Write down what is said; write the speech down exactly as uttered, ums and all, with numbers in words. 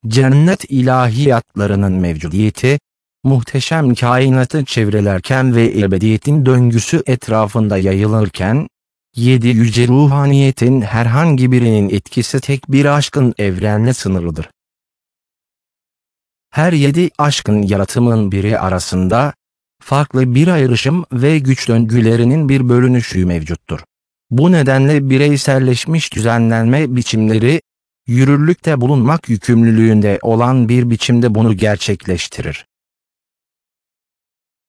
cennet ilahiyatlarının mevcudiyeti, muhteşem kainatı çevrelerken ve ebediyetin döngüsü etrafında yayılırken, yedi yüce ruhaniyetin herhangi birinin etkisi tek bir aşkın evrenle sınırlıdır. Her yedi aşkın yaratımın biri arasında, farklı bir ayrışım ve güç döngülerinin bir bölünüşü mevcuttur. Bu nedenle bireyselleşmiş düzenlenme biçimleri, yürürlükte bulunmak yükümlülüğünde olan bir biçimde bunu gerçekleştirir.